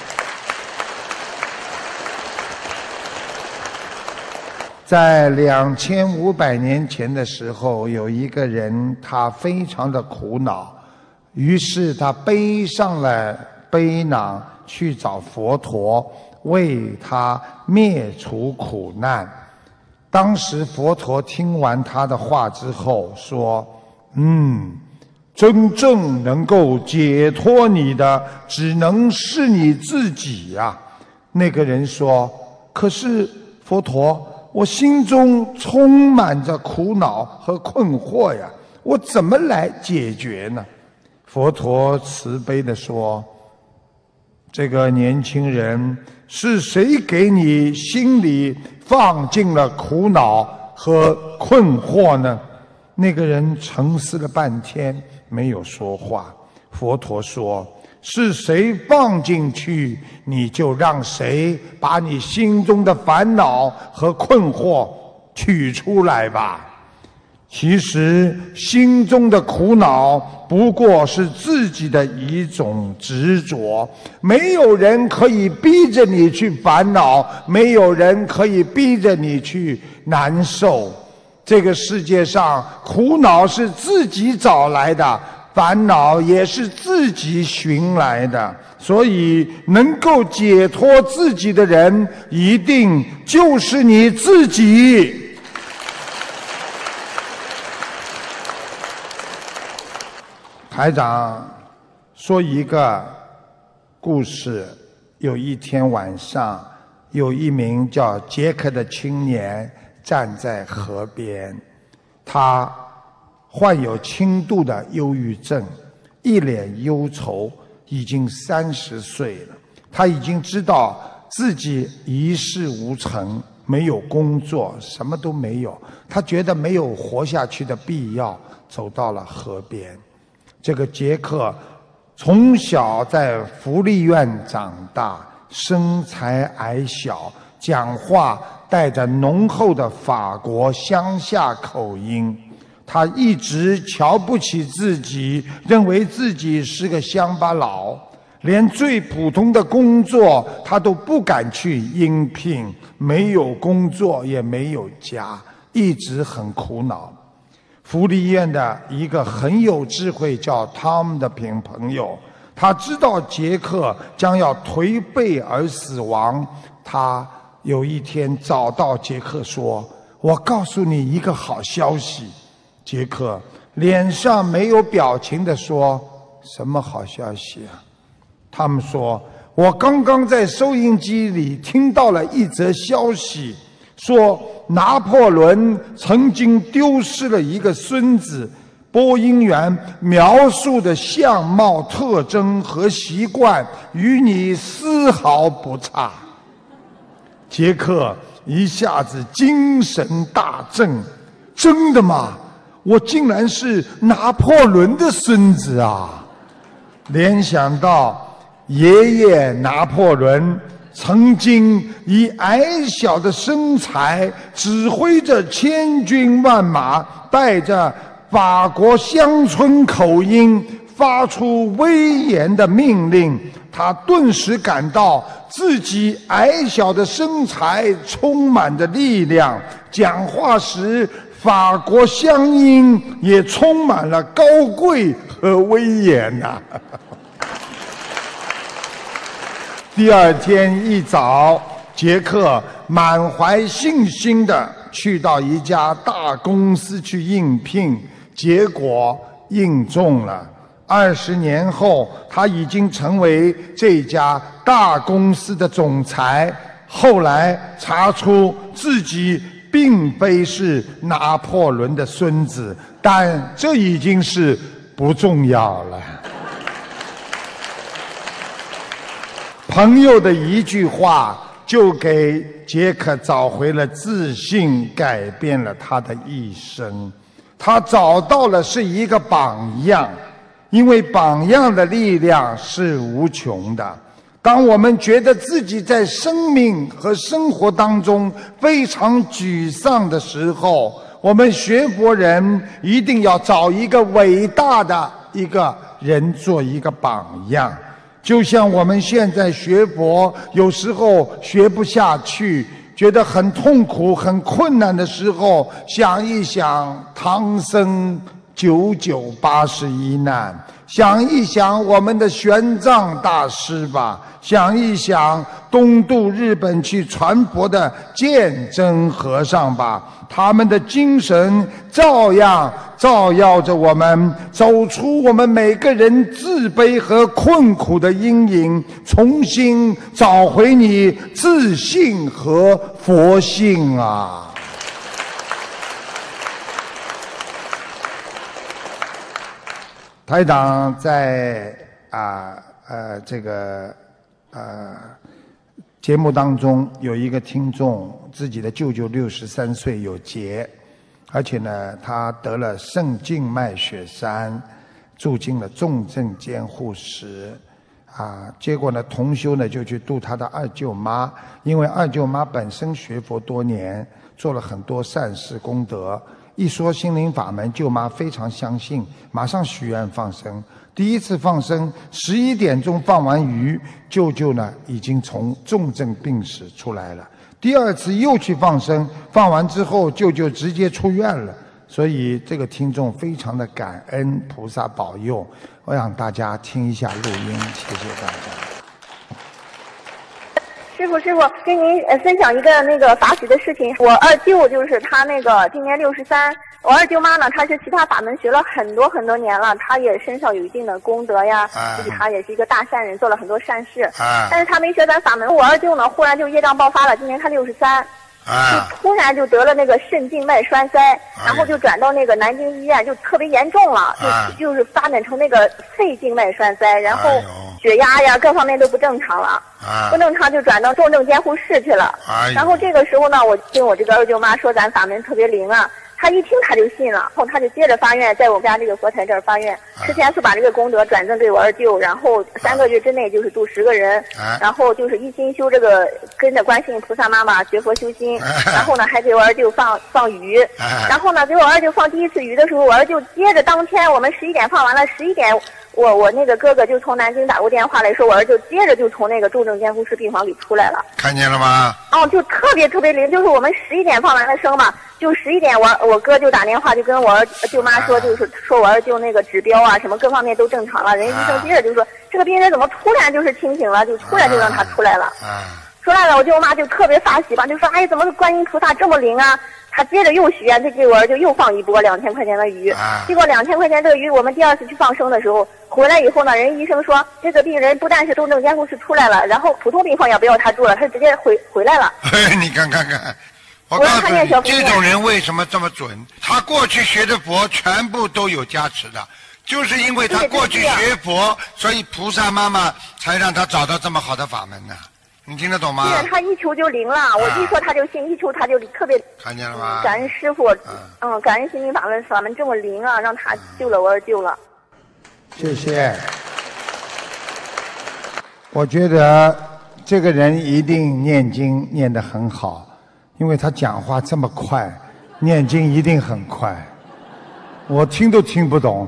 在2500年前的时候，有一个人，他非常的苦恼，于是他背上了背囊去找佛陀，为他灭除苦难。当时佛陀听完他的话之后说，真正能够解脱你的只能是你自己呀。那个人说，可是佛陀，我心中充满着苦恼和困惑呀，我怎么来解决呢？佛陀慈悲地说，这个年轻人，是谁给你心里放进了苦恼和困惑呢？那个人沉思了半天没有说话。佛陀说，是谁放进去，你就让谁把你心中的烦恼和困惑取出来吧。其实心中的苦恼不过是自己的一种执着，没有人可以逼着你去烦恼，没有人可以逼着你去难受。这个世界上苦恼是自己找来的，烦恼也是自己寻来的，所以能够解脱自己的人，一定就是你自己。台长说一个故事，有一天晚上，有一名叫杰克的青年站在河边，他患有轻度的忧郁症，一脸忧愁，已经30岁了。他已经知道自己一事无成，没有工作，什么都没有，他觉得没有活下去的必要，走到了河边。这个杰克从小在福利院长大，身材矮小，讲话带着浓厚的法国乡下口音。他一直瞧不起自己，认为自己是个乡巴佬，连最普通的工作他都不敢去应聘，没有工作也没有家，一直很苦恼。福利院的一个很有智慧叫汤姆的朋友，他知道杰克将要颓废而死亡，他有一天找到杰克说，我告诉你一个好消息。杰克脸上没有表情地说，什么好消息啊？他们说，我刚刚在收音机里听到了一则消息，说拿破仑曾经丢失了一个孙子，播音员描述的相貌特征和习惯与你丝毫不差。杰克一下子精神大振，真的吗？我竟然是拿破仑的孙子啊！联想到爷爷拿破仑曾经以矮小的身材指挥着千军万马，带着法国乡村口音发出威严的命令，他顿时感到自己矮小的身材充满着力量，讲话时法国乡音也充满了高贵和威严呐。第二天一早，杰克满怀信心地去到一家大公司去应聘，结果应中了。20年后，他已经成为这家大公司的总裁。后来查出自己并非是拿破仑的孙子，但这已经是不重要了。朋友的一句话就给杰克找回了自信，改变了他的一生。他找到了是一个榜样，因为榜样的力量是无穷的。当我们觉得自己在生命和生活当中非常沮丧的时候，我们学佛人一定要找一个伟大的一个人做一个榜样。就像我们现在学佛，有时候学不下去，觉得很痛苦很困难的时候，想一想唐僧9981难，想一想我们的玄奘大师吧，想一想东渡日本去传佛的鉴真和尚吧，他们的精神照样照耀着我们，走出我们每个人自卑和困苦的阴影，重新找回你自信和佛性啊！台长在节目当中有一个听众，自己的舅舅63岁有劫，而且呢他得了肾静脉血栓，住进了重症监护室结果呢同修呢就去度他的二舅妈，因为二舅妈本身学佛多年，做了很多善事功德，一说心灵法门，舅妈非常相信，马上许愿放生。第一次放生11点钟放完鱼，舅舅呢已经从重症病室出来了。第二次又去放生，放完之后舅舅直接出院了。所以这个听众非常的感恩菩萨保佑，我让大家听一下录音，谢谢大家。 师傅，跟您分享一个那个法喜的事情。我二舅就是他那个今年63，我二舅妈呢，她是其他法门学了很多很多年了，她也身上有一定的功德呀，自己她也是一个大善人，做了很多善事。但是她没学咱法门。我二舅呢，忽然就业障爆发了，今年他63。就突然就得了那个肾静脉栓塞，然后就转到那个南京医院，就特别严重了，就是发展成那个肺静脉栓塞，然后血压呀各方面都不正常了，不正常就转到重症监护室去了。然后这个时候呢，我跟我这个二舅妈说咱法门特别灵啊，他一听他就信了，然后他就接着发愿，在我们家这个佛台这儿发愿，之前是把这个功德转赠给我二舅，然后3个月之内就是度10个人，然后就是一心修这个，跟着观世音菩萨妈妈学佛修心，然后呢还给我二舅放鱼，然后呢给我二舅放第一次鱼的时候，我二舅接着当天我们11点放完了，11点我那个哥哥就从南京打过电话来说，我儿子接着就从那个重症监护室病房里出来了。 看见了吗？ 就特别特别灵，就是我们11点放完了生嘛，就11点我哥就打电话就跟我舅妈说，就是说我儿舅那个指标啊什么各方面都正常了，人医生接着就说这个病人怎么突然就是清醒了，就突然就让他出来了。出来了，我舅妈就特别发喜吧，就说哎怎么观音菩萨这么灵啊？他接着又许愿，这给我儿就又放一波2000块钱的鱼。结果2000块钱这个鱼，我们第2次去放生的时候，回来以后呢，人医生说这个病人不但是重症监护室出来了，然后普通病房也不要他住了，他直接回来了。 你看，我告诉你，这种人为什么这么准？他过去学的佛全部都有加持的，就是因为他过去学佛，所以菩萨妈妈才让他找到这么好的法门呢。你听得懂吗？ 对，他一求就灵了，我一说他就信，一求他就特别。 看见了吗？ 感恩师傅，感恩心灵法门这么灵啊，让他救了我二舅了。 谢谢。我觉得这个人一定念经念得很好，因为他讲话这么快，念经一定很快，我听都听不懂，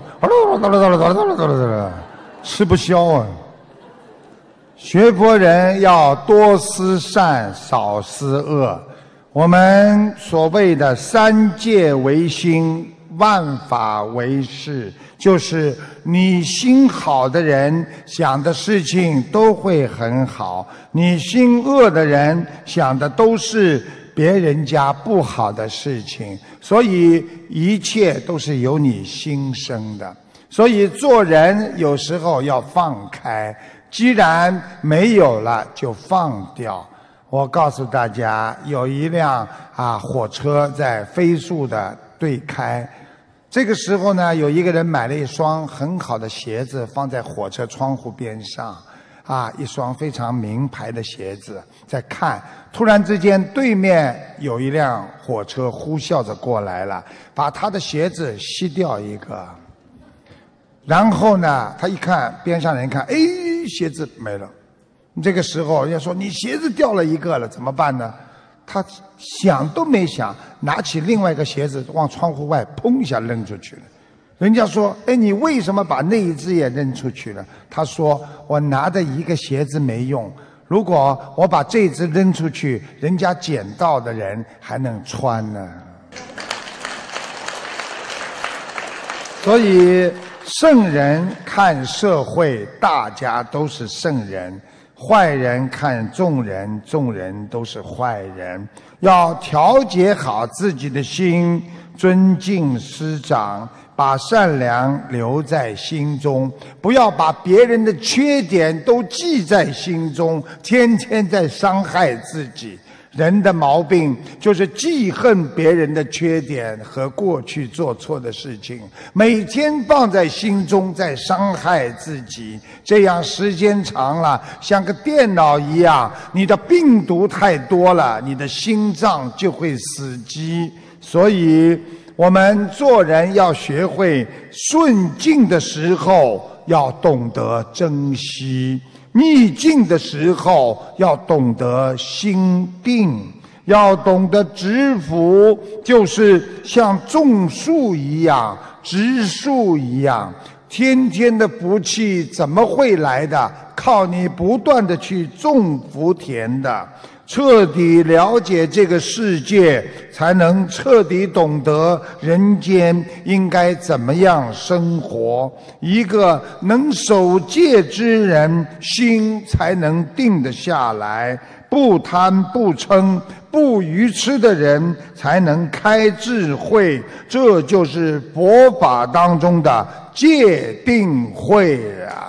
吃不消啊。学佛人要多思善，少思恶。我们所谓的3戒为心，万法为事，就是你心好的人想的事情都会很好，你心恶的人想的都是别人家不好的事情，所以一切都是由你心生的。所以做人有时候要放开，既然没有了就放掉。 我告诉大家，有一辆火车在飞速的对开。这个时候呢，有一个人买了一双很好的鞋子，放在火车窗户边上，一双非常名牌的鞋子，在看。突然之间，对面有一辆火车呼啸着过来了，把他的鞋子吸掉一个。然后呢，他一看，边上人看，鞋子没了。这个时候，人家说你鞋子掉了一个了，怎么办呢？他想都没想，拿起另外一个鞋子往窗户外砰一下扔出去了。人家说，你为什么把那一只也扔出去了？他说，我拿的一个鞋子没用，如果我把这只扔出去，人家捡到的人还能穿呢。所以圣人看社会，大家都是圣人；坏人看众人，众人都是坏人。要调节好自己的心，尊敬师长，把善良留在心中，不要把别人的缺点都记在心中，天天在伤害自己。人的毛病就是记恨别人的缺点和过去做错的事情，每天放在心中，在伤害自己。这样时间长了，像个电脑一样，你的病毒太多了，你的心脏就会死机。所以我们做人要学会顺境的时候要懂得珍惜，逆境的时候要懂得心定，要懂得知福，就是像种树一样，植树一样。天天的福气怎么会来的？靠你不断的去种福田的。彻底了解这个世界，才能彻底懂得人间应该怎么样生活。一个能守戒之人，心才能定得下来。不贪不嗔不愚痴的人才能开智慧，这就是佛法当中的戒定慧啊。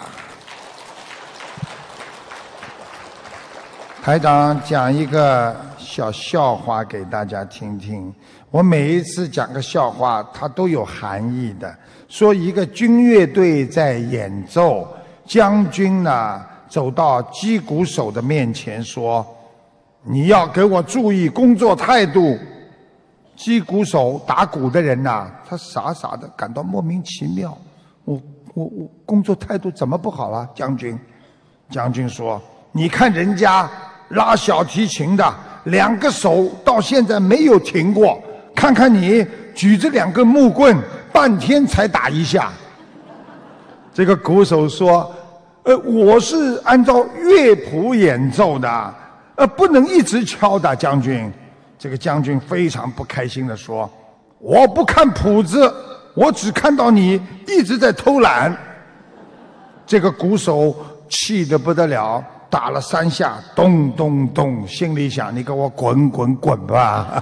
台长讲一个小笑话给大家听听。我每一次讲个笑话，它都有含义的。说一个军乐队在演奏，将军呢走到击鼓手的面前说：“你要给我注意工作态度。”击鼓手打鼓的人呐，他傻傻的感到莫名其妙。我工作态度怎么不好了，将军？将军说：“你看人家拉小提琴的2个手到现在没有停过，看看你举着2根木棍，半天才打一下。”这个鼓手说：“我是按照乐谱演奏的，不能一直敲的，将军。”这个将军非常不开心地说：“我不看谱子，我只看到你一直在偷懒。”这个鼓手气得不得了，打了3下，咚咚咚，心里想：你给我滚滚滚吧！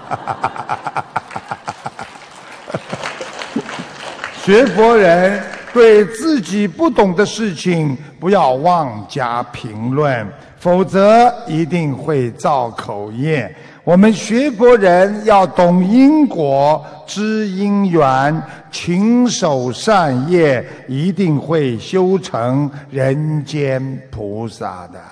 学佛人对自己不懂的事情不要妄加评论，否则一定会造口业。我们学佛人要懂因果，知因缘，勤守善业，一定会修成人间菩萨的。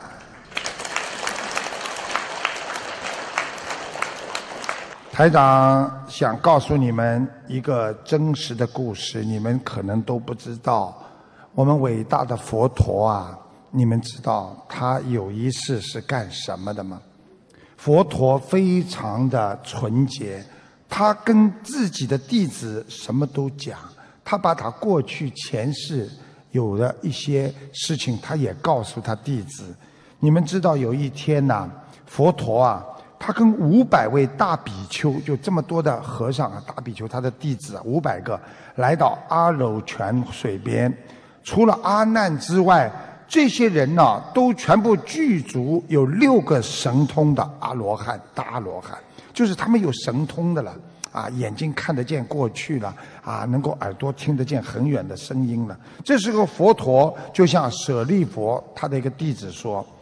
台长想告诉你们一个真实的故事，你们可能都不知道。我们伟大的佛陀啊，你们知道他有一世是干什么的吗？佛陀非常的纯洁，他跟自己的弟子什么都讲，他把他过去前世有的一些事情他也告诉他弟子。你们知道有一天呐，佛陀啊，他跟500位大比丘，就这么多的和尚啊，大比丘他的弟子啊500个，来到阿耨泉水边。除了阿难之外，这些人呢，都全部具足有6个神通的阿罗汉，大阿罗汉，就是他们有神通的了啊，眼睛看得见过去了啊，能够耳朵听得见很远的声音了。这时候佛陀就向舍利佛他的一个弟子说：“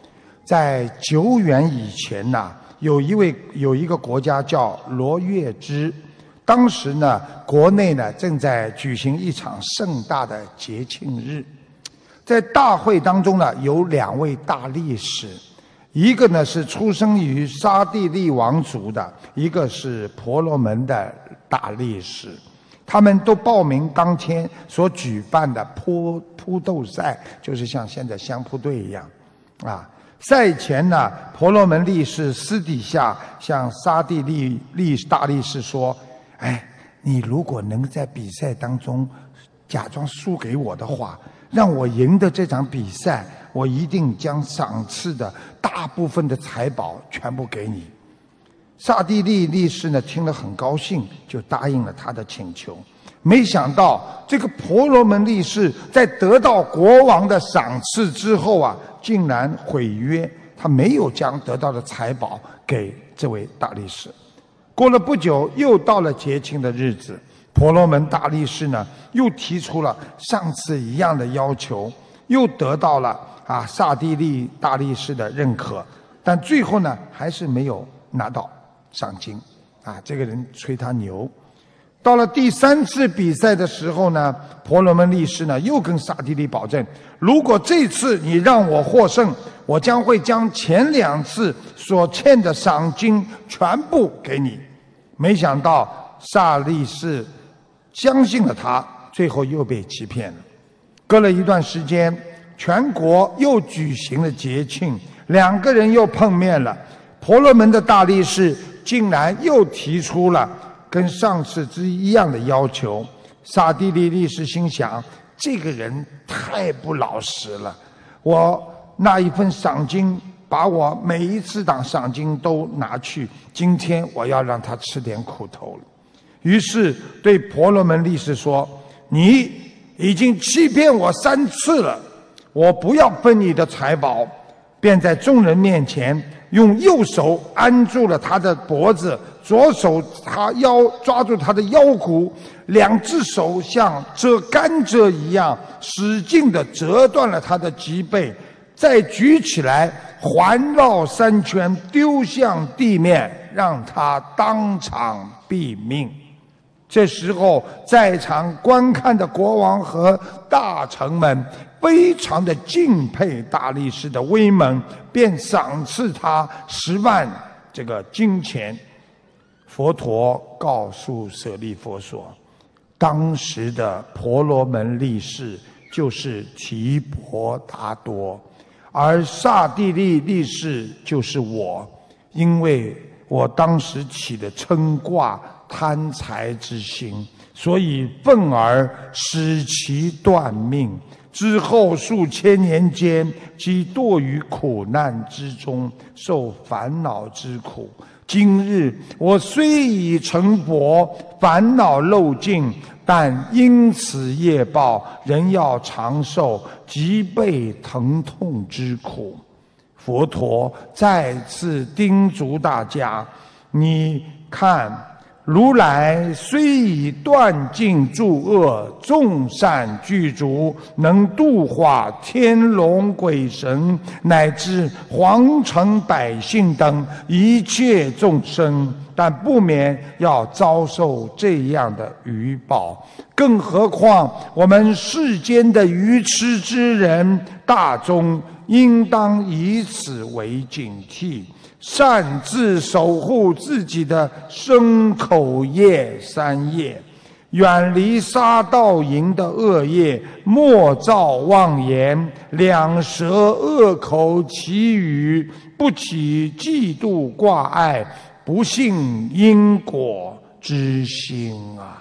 在久远以前呐，有一个国家叫罗月支，当时呢，国内呢正在举行一场盛大的节庆日，在大会当中呢，有2位大力士，一个呢是出生于沙地利王族的，一个是婆罗门的大力士。他们都报名当天所举办的扑斗赛，就是像现在相扑队一样，啊，赛前呢，婆罗门力士私底下向沙地利大力士说：“哎，你如果能在比赛当中假装输给我的话，让我赢得这场比赛，我一定将赏赐的大部分的财宝全部给你。”刹帝利力士呢听了很高兴，就答应了他的请求。没想到这个婆罗门力士在得到国王的赏赐之后啊，竟然毁约，他没有将得到的财宝给这位大力士。过了不久，又到了节庆的日子，婆罗门大力士呢又提出了上次一样的要求，又得到了刹帝利大力士的认可，但最后呢还是没有拿到赏金这个人吹他牛。到了第3次比赛的时候呢，婆罗门力士呢又跟刹帝利保证，如果这次你让我获胜，我将会将前2次所欠的赏金全部给你。没想到刹力士相信了他，最后又被欺骗了。隔了一段时间，全国又举行了节庆，2个人又碰面了。婆罗门的大力士竟然又提出了跟上次一样的要求。刹帝利力士心想，这个人太不老实了，我那一份赏金，把我每一次赏金都拿去，今天我要让他吃点苦头了。于是对婆罗门力士说，你已经欺骗我3次了，我不要分你的财宝。便在众人面前用右手按住了他的脖子，左手抓住他的腰骨，2只手像折甘蔗一样使劲地折断了他的脊背，再举起来环绕3圈丢向地面，让他当场毙命。这时候在场观看的国王和大臣们非常的敬佩大力士的威猛，便赏赐他10万这个金钱。佛陀告诉舍利弗说，当时的婆罗门力士就是提婆达多，而刹帝利力士就是我，因为我当时起的嗔卦贪财之心，所以愤而使其断命。之后数千年间，即堕于苦难之中，受烦恼之苦。今日我虽已成佛，烦恼漏尽，但因此业报，仍要长受极背疼痛之苦。佛陀再次叮嘱大家，你看，如来虽已断尽诸恶，众善具足，能度化天龙鬼神乃至皇城百姓等一切众生，但不免要遭受这样的余报。更何况我们世间的愚痴之人大众，应当以此为警惕，擅自守护自己的身口业3业，远离杀盗淫的恶业，莫造妄言，两舌恶口绮语，不起嫉妒挂碍，不信因果之心啊！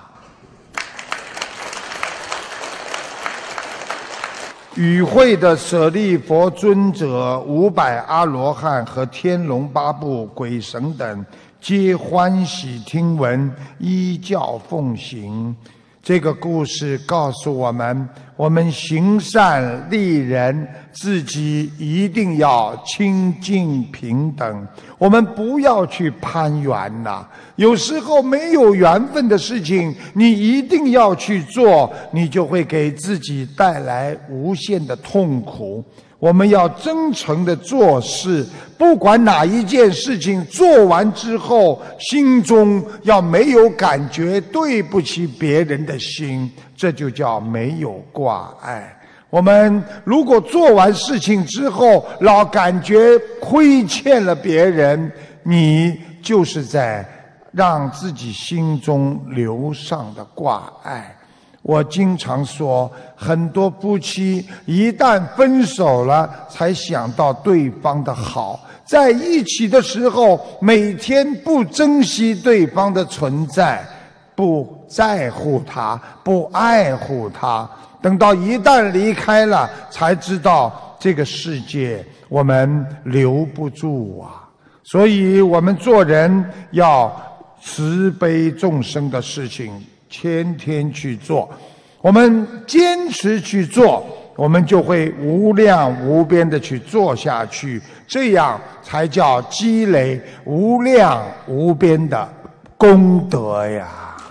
与会的舍利弗尊者、500阿罗汉和天龙八部鬼神等，皆欢喜听闻，依教奉行。这个故事告诉我们，我们行善利人，自己一定要清净平等，我们不要去攀缘呐。有时候没有缘分的事情，你一定要去做，你就会给自己带来无限的痛苦。 我们要真诚地做事，不管哪一件事情做完之后，心中要没有感觉对不起别人的心，这就叫没有挂碍。我们如果做完事情之后，老感觉亏欠了别人，你就是在让自己心中留上的挂碍。我经常说，很多夫妻一旦分手了，才想到对方的好，在一起的时候，每天不珍惜对方的存在，不在乎他，不爱护他，等到一旦离开了，才知道这个世界我们留不住啊。所以我们做人要慈悲众生的事情天天去做，我们坚持去做，我们就会无量无边的去做下去，这样才叫积累无量无边的功德呀。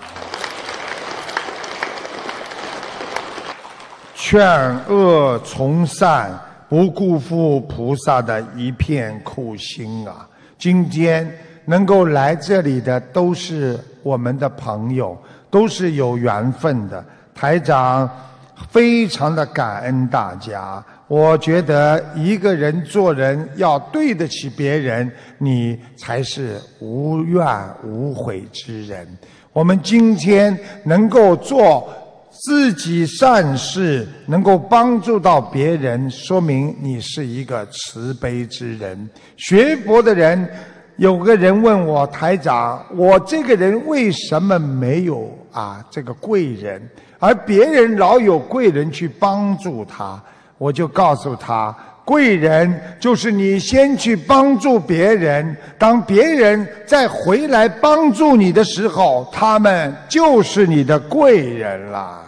劝恶从善，不辜负菩萨的一片苦心啊！今天能够来这里的都是我们的朋友，都是有缘分的。台长非常的感恩大家。我觉得一个人做人要对得起别人，你才是无怨无悔之人。我们今天能够做自己善事，能够帮助到别人，说明你是一个慈悲之人。学佛的人，有个人问我，台长，我这个人为什么没有这个贵人，而别人老有贵人去帮助他？我就告诉他，贵人就是你先去帮助别人，当别人再回来帮助你的时候，他们就是你的贵人了。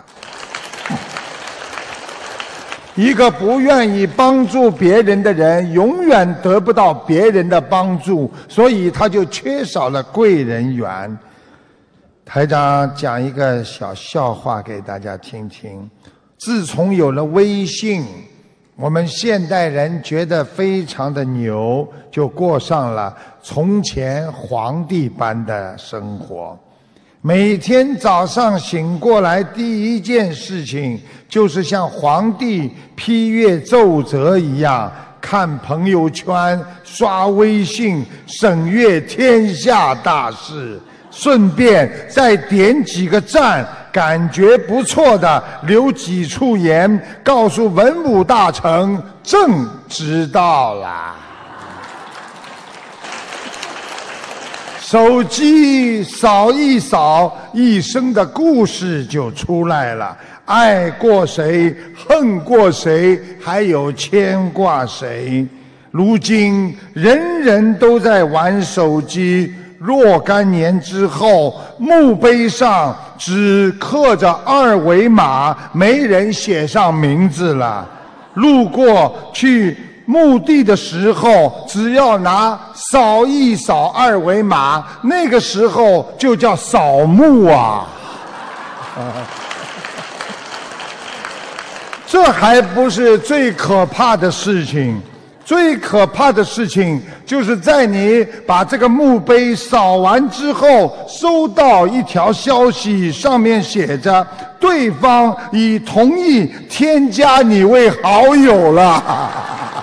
一个不愿意帮助别人的人，永远得不到别人的帮助，所以他就缺少了贵人缘。台长讲一个小笑话给大家听听。自从有了微信，我们现代人觉得非常的牛，就过上了从前皇帝般的生活。每天早上醒过来，第一件事情就是像皇帝批阅奏折一样，看朋友圈、刷微信，审阅天下大事，顺便再点几个赞，感觉不错的留几处言，告诉文武大臣朕知道了。手机扫一扫，一生的故事就出来了。爱过谁，恨过谁，还有牵挂谁？如今人人都在玩手机，若干年之后，墓碑上只刻着二维码，没人写上名字了。路过去墓地的时候，只要扫一扫二维码，那个时候就叫扫墓啊。这还不是最可怕的事情，最可怕的事情就是在你把这个墓碑扫完之后，收到一条消息，上面写着对方已同意添加你为好友了。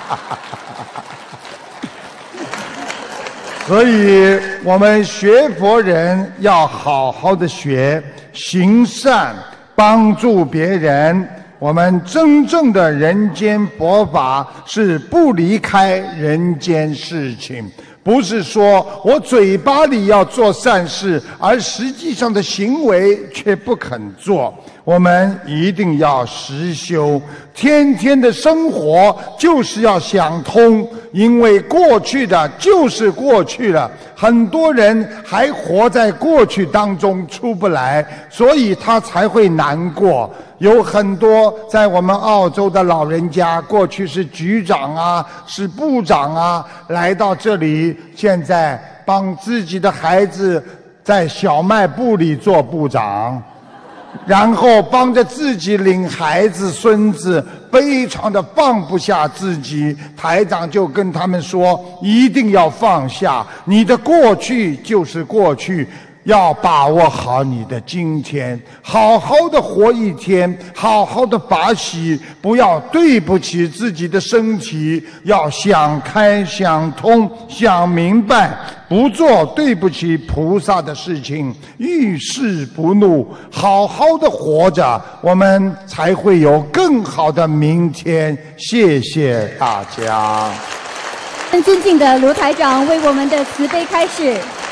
所以我们学佛人要好好的学，行善，帮助别人。我们真正的人间佛法是不离开人间事情，不是说我嘴巴里要做善事，而实际上的行为却不肯做。我们一定要实修，天天的生活就是要想通，因为过去的就是过去了，很多人还活在过去当中出不来，所以他才会难过。有很多在我们澳洲的老人家，过去是局长啊，是部长啊，来到这里，现在帮自己的孩子在小卖部里做部长。 然后帮着自己领孩子孙子，非常的放不下自己。台长就跟他们说，一定要放下，你的过去就是过去，要把握好你的今天，好好的活一天，好好的法喜，不要对不起自己的身体，要想开想通想明白，不做对不起菩萨的事情，遇事不怒，好好的活着，我们才会有更好的明天。谢谢大家。 尊敬的卢台长为我们的慈悲开示。